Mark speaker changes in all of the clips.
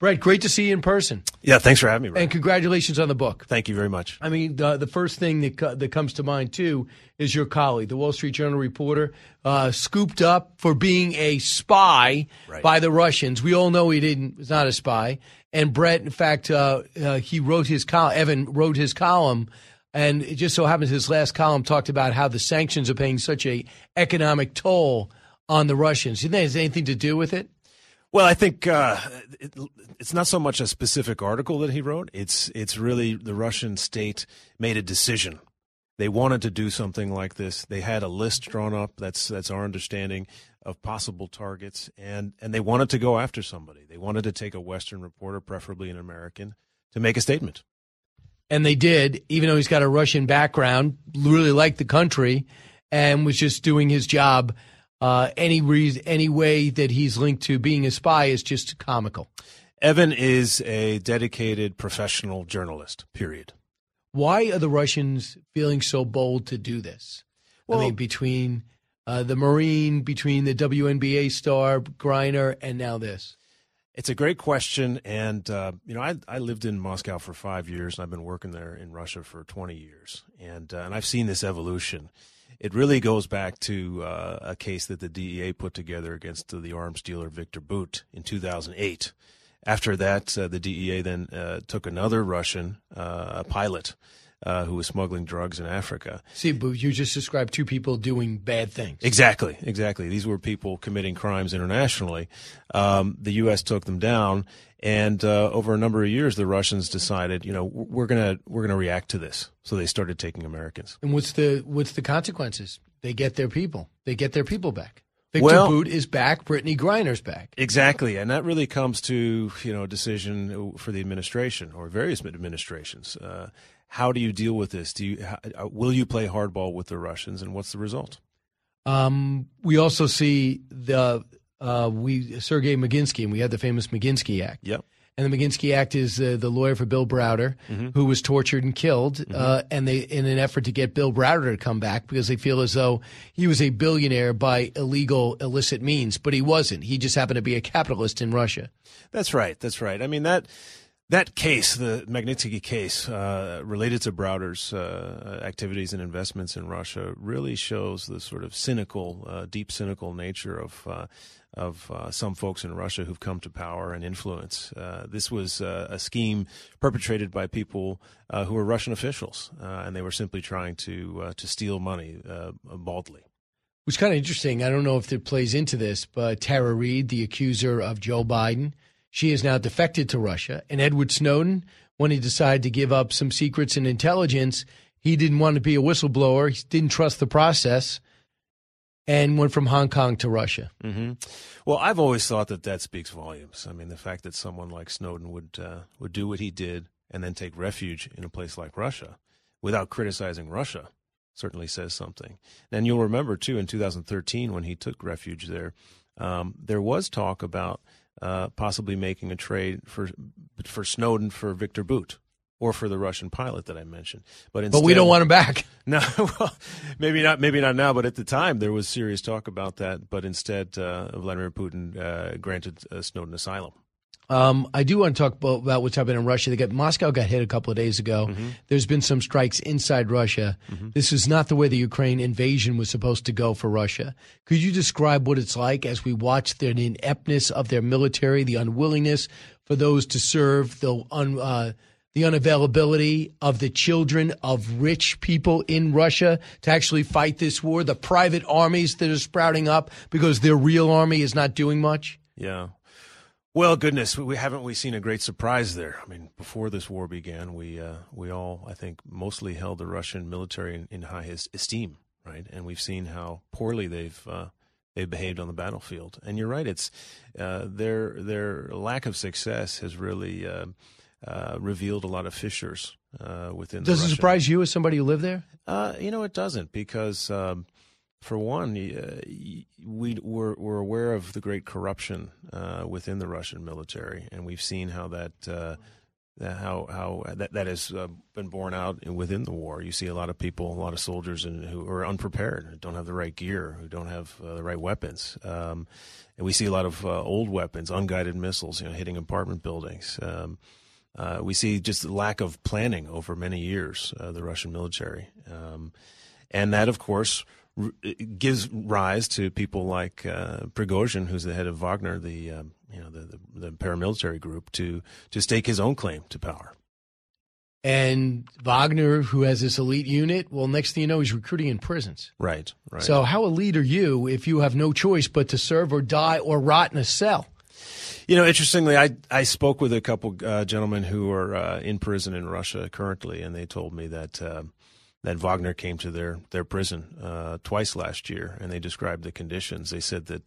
Speaker 1: Brett, great to see you in person.
Speaker 2: Yeah, thanks for having me, Ryan.
Speaker 1: And congratulations on the book.
Speaker 2: Thank you very much.
Speaker 1: I mean, the first thing that comes to mind, too, is your colleague, the Wall Street Journal reporter, scooped up for being a spy by the Russians. We all know he was not a spy. And Brett, in fact, he wrote his column. Evan wrote his column. And it just so happens his last column talked about how the sanctions are paying such a economic toll on the Russians. Do you think it has anything to do with it?
Speaker 2: Well, I think it's not so much a specific article that he wrote. It's really the Russian state made a decision. They wanted to do something like this. They had a list drawn up. That's our understanding of possible targets, and they wanted to go after somebody. They wanted to take a Western reporter, preferably an American, to make a statement.
Speaker 1: And they did, even though he's got a Russian background, really liked the country, and was just doing his job. Any way that he's linked to being a spy is just comical.
Speaker 2: Evan is a dedicated professional journalist, period.
Speaker 1: Why are the Russians feeling so bold to do this? Well, I mean, between the Marine, between the WNBA star, Griner, and now this.
Speaker 2: It's a great question, and I lived in Moscow for 5 years, and I've been working there in Russia for 20 years, and I've seen this evolution. It really goes back to a case that the DEA put together against the arms dealer Victor Bout in 2008. After that, the DEA then took another Russian, a pilot, who was smuggling drugs in Africa.
Speaker 1: See, but you just described two people doing bad things.
Speaker 2: Exactly. These were people committing crimes internationally. The U.S. took them down, and over a number of years, the Russians decided, we're gonna react to this. So they started taking Americans.
Speaker 1: And what's the consequences? They get their people. They get their people back. Victor Bout is back. Brittany Griner's back.
Speaker 2: Exactly, and that really comes to a decision for the administration or various administrations. How do you deal with this? Will you play hardball with the Russians, and what's the result?
Speaker 1: We also see Sergei Magnitsky, and we had the famous Magnitsky Act.
Speaker 2: Yep.
Speaker 1: And the Magnitsky Act is the lawyer for Bill Browder, who was tortured and killed, and they in an effort to get Bill Browder to come back because they feel as though he was a billionaire by illicit means, but he wasn't. He just happened to be a capitalist in Russia.
Speaker 2: That's right. I mean, that case, the Magnitsky case, related to Browder's activities and investments in Russia, really shows the sort of deep cynical nature of some folks in Russia who've come to power and influence. This was a scheme perpetrated by people who were Russian officials, and they were simply trying to steal money baldly.
Speaker 1: Which is kind of interesting. I don't know if it plays into this, but Tara Reid, the accuser of Joe Biden, she has now defected to Russia. And Edward Snowden, when he decided to give up some secrets and intelligence, he didn't want to be a whistleblower. He didn't trust the process and went from Hong Kong to Russia.
Speaker 2: Mm-hmm. Well, I've always thought that speaks volumes. I mean, the fact that someone like Snowden would do what he did and then take refuge in a place like Russia without criticizing Russia certainly says something. And you'll remember, too, in 2013 when he took refuge there, there was talk about possibly making a trade for Snowden for Victor Bout or for the Russian pilot that I mentioned. But
Speaker 1: we don't want him back.
Speaker 2: No, well, maybe not now, but at the time there was serious talk about that. But instead, Vladimir Putin granted Snowden asylum.
Speaker 1: I do want to talk about what's happening in Russia. Moscow got hit a couple of days ago. Mm-hmm. There's been some strikes inside Russia. Mm-hmm. This is not the way the Ukraine invasion was supposed to go for Russia. Could you describe what it's like as we watch the ineptness of their military, the unwillingness for those to serve, the unavailability of the children of rich people in Russia to actually fight this war, the private armies that are sprouting up because their real army is not doing much?
Speaker 2: Yeah. Well, goodness, we seen a great surprise there. I mean, before this war began, we all, I think, mostly held the Russian military in high esteem, right? And we've seen how poorly they've behaved on the battlefield. And you're right; it's their lack of success has really revealed a lot of fissures within.
Speaker 1: Does it surprise you as somebody who lived there?
Speaker 2: It doesn't, because for one, we're aware of the great corruption within the Russian military, and we've seen how that how that has been borne out within the war. You see a lot of people, a lot of soldiers, who are unprepared, who don't have the right gear, who don't have the right weapons, and we see a lot of old weapons, unguided missiles, hitting apartment buildings. We see just the lack of planning over many years, the Russian military, and that, of course, gives rise to people like Prigozhin, who's the head of Wagner, the paramilitary group, to stake his own claim to power.
Speaker 1: And Wagner, who has this elite unit, well, next thing you know, he's recruiting in prisons.
Speaker 2: Right.
Speaker 1: So how elite are you if you have no choice but to serve or die or rot in a cell?
Speaker 2: Interestingly, I spoke with a couple gentlemen who are in prison in Russia currently, and they told me that Wagner came to their prison twice last year, and they described the conditions. They said that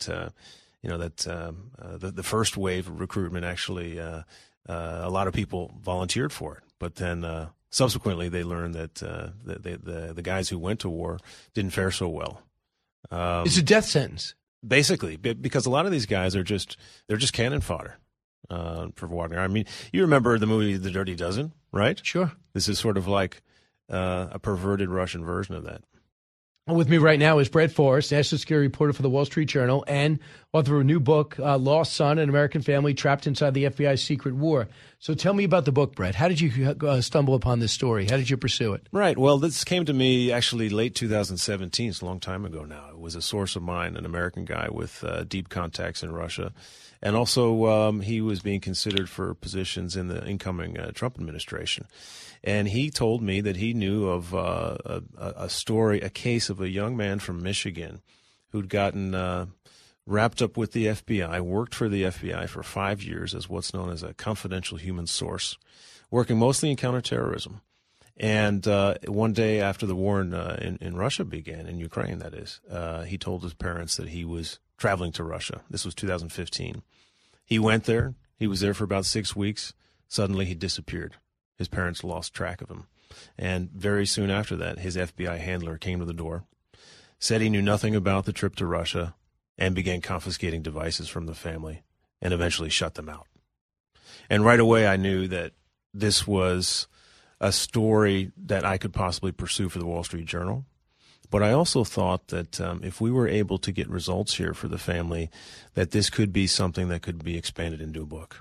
Speaker 2: the first wave of recruitment actually a lot of people volunteered for it, but then subsequently they learned that the guys who went to war didn't fare so well.
Speaker 1: It's a death sentence.
Speaker 2: Basically, because a lot of these guys they're just cannon fodder for Wagner. I mean, you remember the movie The Dirty Dozen, right?
Speaker 1: Sure.
Speaker 2: This is sort of like a perverted Russian version of that.
Speaker 1: With me right now is Brett Forrest, national security reporter for the Wall Street Journal and author of a new book, Lost Son, An American Family Trapped Inside the FBI's Secret War. So tell me about the book, Brett. How did you stumble upon this story? How did you pursue it? Right.
Speaker 2: Well, this came to me actually late 2017. It's a long time ago now. It was a source of mine, an American guy with deep contacts in Russia. And also he was being considered for positions in the incoming Trump administration. And he told me that he knew of a story, a case of a young man from Michigan who'd gotten wrapped up with the FBI, worked for the FBI for 5 years as what's known as a confidential human source, working mostly in counterterrorism. And one day after the war in Russia began, in Ukraine that is, he told his parents that he was traveling to Russia. This was 2015. He went there. He was there for about 6 weeks. Suddenly he disappeared. His parents lost track of him. And very soon after that, his FBI handler came to the door, said he knew nothing about the trip to Russia, and began confiscating devices from the family, and eventually shut them out. And right away I knew that this was a story that I could possibly pursue for the Wall Street Journal. But I also thought that if we were able to get results here for the family, that this could be something that could be expanded into a book.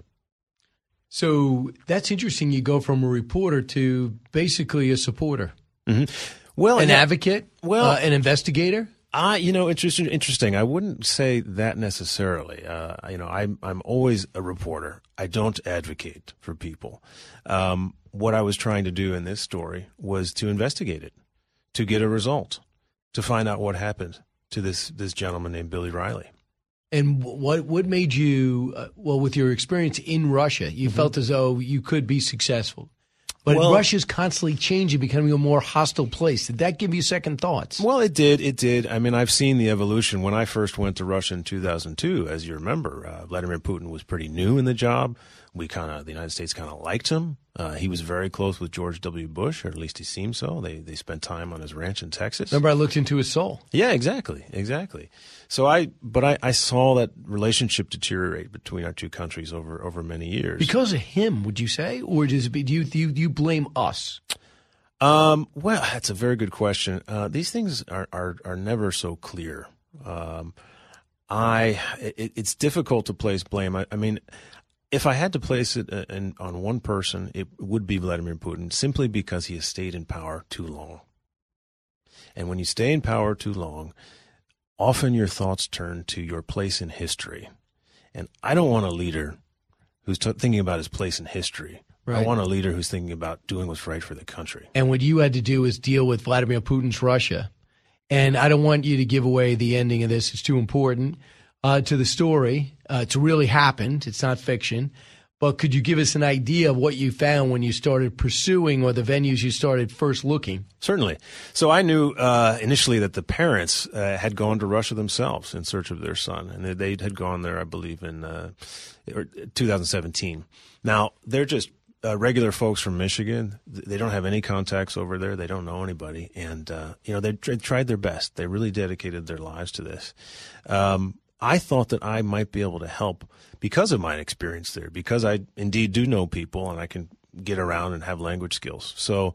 Speaker 1: So that's interesting. You go from a reporter to basically a supporter.
Speaker 2: Mm-hmm. Well,
Speaker 1: an advocate, an investigator.
Speaker 2: Interesting. I wouldn't say that necessarily. I'm always a reporter. I don't advocate for people. What I was trying to do in this story was to investigate it, to get a result, to find out what happened to this gentleman named Billy Riley.
Speaker 1: And what made you, with your experience in Russia, you felt as though you could be successful. But Russia's constantly changing, becoming a more hostile place. Did that give you second thoughts?
Speaker 2: Well, it did. It did. I mean, I've seen the evolution. When I first went to Russia in 2002, as you remember, Vladimir Putin was pretty new in the job. The United States kind of liked him. He was very close with George W. Bush, or at least he seemed so. They spent time on his ranch in Texas.
Speaker 1: Remember, I looked into his soul.
Speaker 2: Yeah, exactly. So I saw that relationship deteriorate between our two countries over many years.
Speaker 1: Because of him, would you say, or do you blame us?
Speaker 2: Well, that's a very good question. These things are never so clear. It's difficult to place blame. I mean, if I had to place it on one person, it would be Vladimir Putin, simply because he has stayed in power too long. And when you stay in power too long, often your thoughts turn to your place in history. And I don't want a leader who's thinking about his place in history. Right. I want a leader who's thinking about doing what's right for the country. And
Speaker 1: what you had to do is deal with Vladimir Putin's Russia. And I don't want you to give away the ending of this. It's too important to the story. It's really happened. It's not fiction. But could you give us an idea of what you found when you started pursuing, or the venues you started first looking?
Speaker 2: Certainly. So I knew initially that the parents had gone to Russia themselves in search of their son, and they had gone there, I believe, in 2017. Now, they're just regular folks from Michigan. They don't have any contacts over there. They don't know anybody. And, they tried their best. They really dedicated their lives to this. I thought that I might be able to help because of my experience there, because I indeed do know people, and I can get around and have language skills. So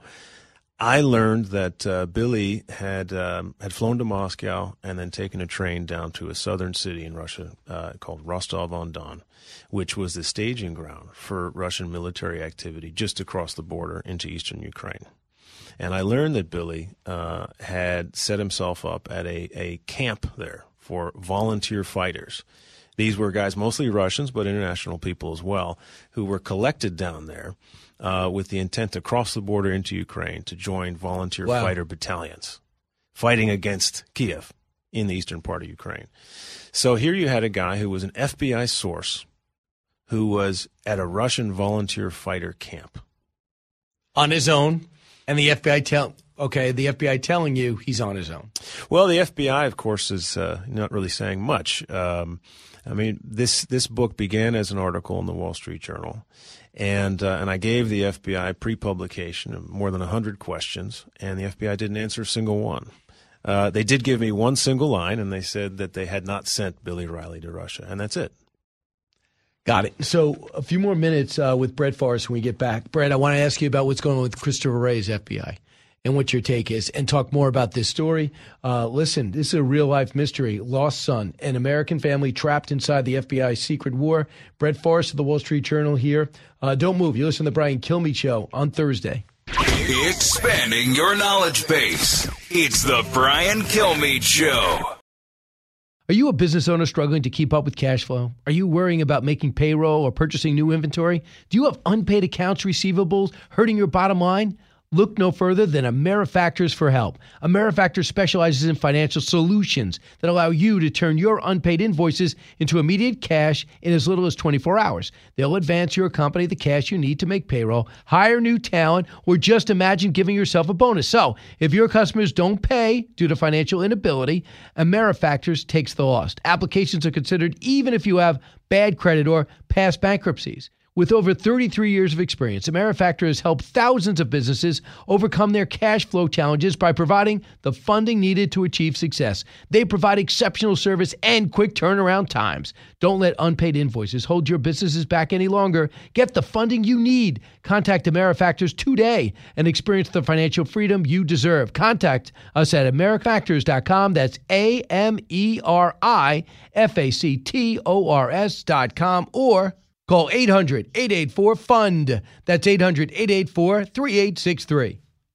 Speaker 2: I learned that Billy had flown to Moscow and then taken a train down to a southern city in Russia called Rostov-on-Don, which was the staging ground for Russian military activity just across the border into eastern Ukraine. And I learned that Billy had set himself up at a camp there for volunteer fighters. These were guys, mostly Russians, but international people as well, who were collected down there with the intent to cross the border into Ukraine to join volunteer fighter battalions fighting against Kiev in the eastern part of Ukraine. So here you had a guy who was an FBI source who was at a Russian volunteer fighter camp.
Speaker 1: On his own, and the FBI telling you he's on his own.
Speaker 2: Well, the FBI, of course, is not really saying much. I mean, this book began as an article in the Wall Street Journal, and I gave the FBI pre-publication more than 100 questions, and the FBI didn't answer a single one. They did give me one single line, and they said that they had not sent Billy Riley to Russia, and that's it.
Speaker 1: Got it. So a few more minutes with Brett Forrest when we get back. Brett, I want to ask you about what's going on with Christopher Wray's FBI and what your take is, and talk more about this story. Listen, this is a real-life mystery. Lost son, an American family trapped inside the FBI's secret war. Brett Forrest of the Wall Street Journal here. Don't move. You listen to the Brian Kilmeade Show on Thursday.
Speaker 3: Expanding your knowledge base. It's the Brian Kilmeade Show.
Speaker 1: Are you a business owner struggling to keep up with cash flow? Are you worrying about making payroll or purchasing new inventory? Do you have unpaid accounts receivables hurting your bottom line? Look no further than AmeriFactors for help. AmeriFactors specializes in financial solutions that allow you to turn your unpaid invoices into immediate cash in as little as 24 hours. They'll advance your company the cash you need to make payroll, hire new talent, or just imagine giving yourself a bonus. So, if your customers don't pay due to financial inability, AmeriFactors takes the loss. Applications are considered even if you have bad credit or past bankruptcies. With over 33 years of experience, AmeriFactors has helped thousands of businesses overcome their cash flow challenges by providing the funding needed to achieve success. They provide exceptional service and quick turnaround times. Don't let unpaid invoices hold your businesses back any longer. Get the funding you need. Contact AmeriFactors today and experience the financial freedom you deserve. Contact us at AmeriFactors.com. That's AmeriFactors.com, or call 800-884-FUND. That's 800-884-3863.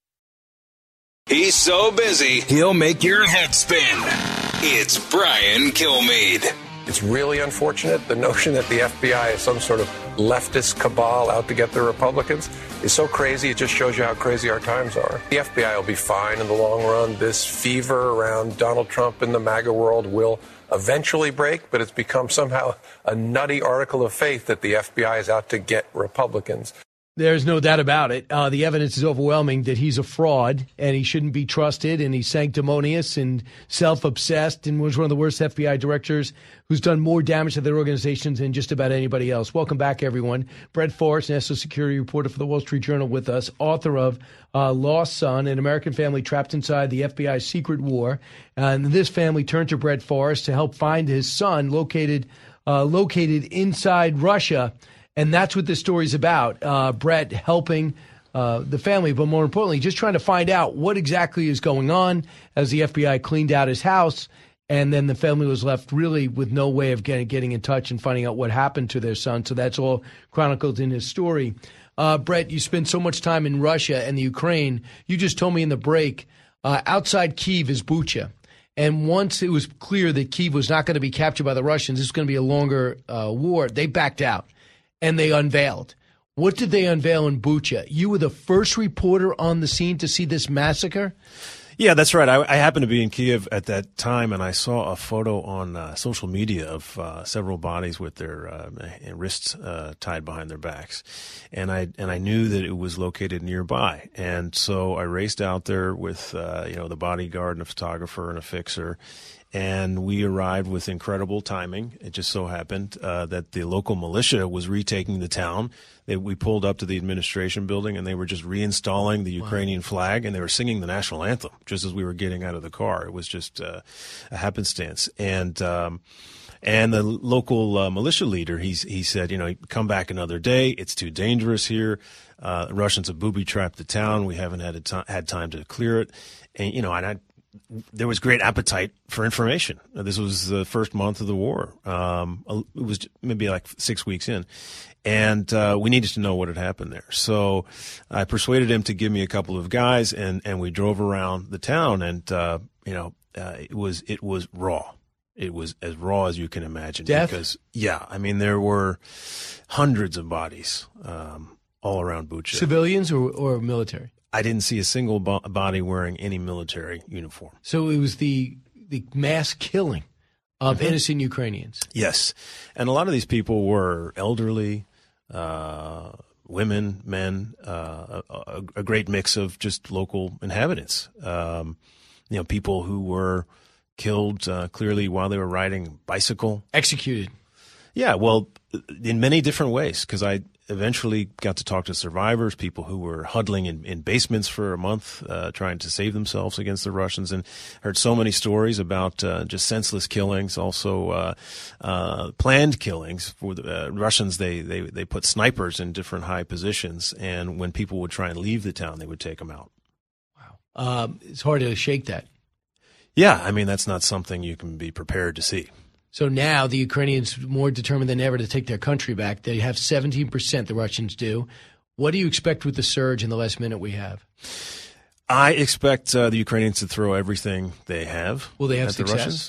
Speaker 3: He's so busy, he'll make your head spin. It's Brian Kilmeade.
Speaker 4: It's really unfortunate. The notion that the FBI is some sort of leftist cabal out to get the Republicans is so crazy. It just shows you how crazy our times are. The FBI will be fine in the long run. This fever around Donald Trump and the MAGA world will eventually break, but it's become somehow a nutty article of faith that the FBI is out to get Republicans.
Speaker 1: There's no doubt about it. The evidence is overwhelming that he's a fraud and he shouldn't be trusted, and he's sanctimonious and self-obsessed and was one of the worst FBI directors who's done more damage to their organizations than just about anybody else. Welcome back, everyone. Brett Forrest, national security reporter for the Wall Street Journal with us, author of Lost Son, an American family trapped inside the FBI's secret war. And this family turned to Brett Forrest to help find his son located inside Russia. And that's what this story's about. Brett helping the family, but more importantly, just trying to find out what exactly is going on as the FBI cleaned out his house. And then the family was left really with no way of getting in touch and finding out what happened to their son. So that's all chronicled in his story. Brett, you spend so much time in Russia and the Ukraine. You just told me in the break, outside Kyiv is Bucha. And once it was clear that Kyiv was not going to be captured by the Russians, this was going to be a longer war, they backed out. And they unveiled. What did they unveil in Bucha? You were the first reporter on the scene to see this massacre?
Speaker 2: Yeah, that's right. I happened to be in Kiev at that time, and I saw a photo on social media of several bodies with their wrists tied behind their backs, and I knew that it was located nearby, and so I raced out there with the bodyguard and a photographer and a fixer. And we arrived with incredible timing. It just so happened that the local militia was retaking the town. We pulled up to the administration building, and they were just reinstalling the Ukrainian flag, and they were singing the national anthem just as we were getting out of the car. It was just a happenstance. And And the local militia leader, he said, come back another day. It's too dangerous here. Russians have booby-trapped the town. We haven't had time to clear it. And, there was great appetite for information. This was the first month of the war. It was maybe like 6 weeks in. And we needed to know what had happened there. So I persuaded him to give me a couple of guys, and we drove around the town, and it was raw. It was as raw as you can imagine.
Speaker 1: Death?
Speaker 2: Because there were hundreds of bodies all around Bucha.
Speaker 1: Civilians or military?
Speaker 2: I didn't see a single body wearing any military uniform.
Speaker 1: So it was the mass killing of innocent Ukrainians.
Speaker 2: Yes. And a lot of these people were elderly, women, men, a great mix of just local inhabitants. People who were killed clearly while they were riding a bicycle.
Speaker 1: Executed.
Speaker 2: Yeah, well, in many different ways, because I eventually got to talk to survivors, people who were huddling in basements for a month trying to save themselves against the Russians, and heard so many stories about just senseless killings, also planned killings. For the Russians, they put snipers in different high positions, and when people would try and leave the town, they would take them out.
Speaker 1: Wow. It's hard to shake that.
Speaker 2: Yeah, that's not something you can be prepared to see.
Speaker 1: So now the Ukrainians are more determined than ever to take their country back. They have 17%, the Russians do. What do you expect with the surge in the last minute we have?
Speaker 2: I expect the Ukrainians to throw everything they have.
Speaker 1: Will they have
Speaker 2: at
Speaker 1: success?
Speaker 2: The Russians.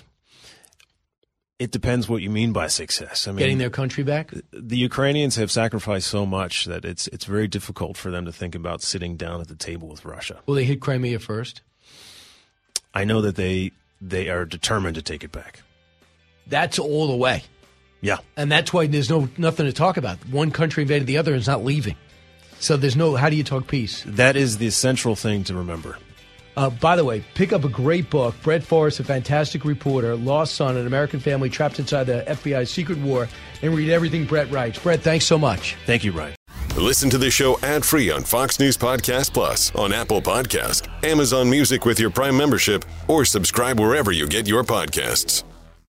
Speaker 2: It depends what you mean by success.
Speaker 1: Getting their country back?
Speaker 2: The Ukrainians have sacrificed so much that it's very difficult for them to think about sitting down at the table with Russia.
Speaker 1: Will they hit Crimea first?
Speaker 2: I know that they are determined to take it back.
Speaker 1: That's all the way.
Speaker 2: Yeah.
Speaker 1: And that's why there's nothing to talk about. One country invaded the other and is not leaving. So how do you talk peace?
Speaker 2: That is the central thing to remember.
Speaker 1: By the way, pick up a great book. Brett Forrest, a fantastic reporter, lost son, an American family trapped inside the FBI's secret war, and read everything Brett writes. Brett, thanks so much.
Speaker 2: Thank you, Ryan.
Speaker 5: Listen to the show ad-free on Fox News Podcast Plus, on Apple Podcast, Amazon Music with your Prime membership, or subscribe wherever you get your podcasts.